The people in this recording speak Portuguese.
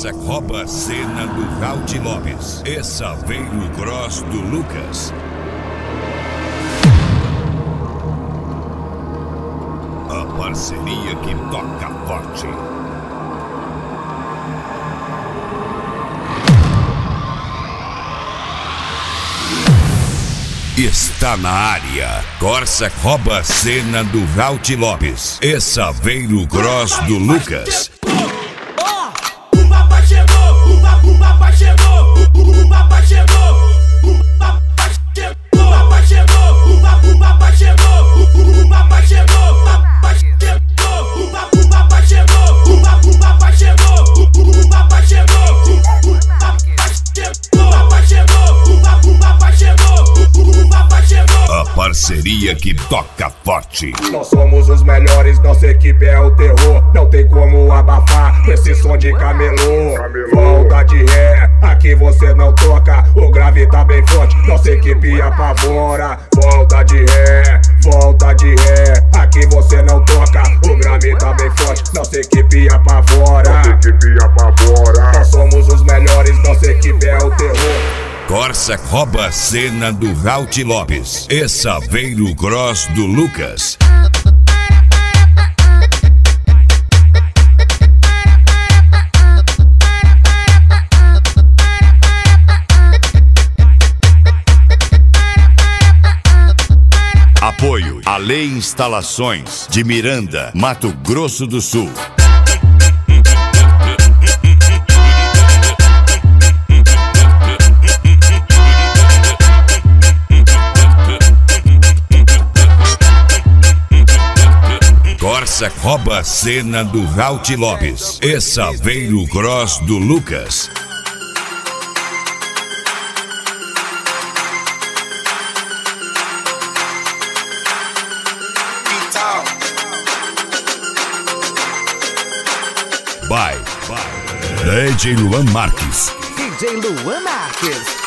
Corsa rouba a cena do Valdi Lopes e Saveiro Gross do Lucas. A parceria que toca forte. Está na área. Corsa rouba a cena do Valdi Lopes e Saveiro Gross do Lucas. O papai chegou, o papai chegou, o papai chegou, o papai chegou, o papai chegou, o papai chegou, o papai chegou, o papai chegou, o papai chegou, o papai chegou, o papai chegou, o papai chegou, o papai chegou, o papai chegou. A parceria que toca forte. Nós somos os melhores, nossa equipe é o terror. Não tem como abafar com esse som de camelô. Volta de ré, aqui você não toca. O grave tá bem forte, nossa equipe apavora. Volta de ré, aqui você não toca. O grave tá bem forte, nossa equipe apavora. Nós somos os melhores, nossa equipe é o terror. Corsa rouba a cena do Valdi Lopes e Saveiro Gross do Lucas. Apoio Ale Instalações de Miranda, Mato Grosso do Sul. Corsa rouba a cena do Valdi Lopes e Saveiro Gross do Lucas. By DJ Luan Marques. DJ Luan Marques.